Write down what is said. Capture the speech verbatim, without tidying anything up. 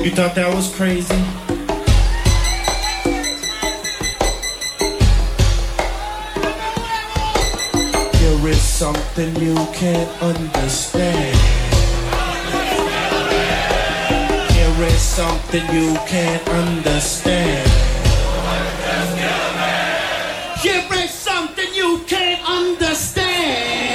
You thought that was crazy? There is something you can't understand. There is something you can't understand. There is something you can't understand.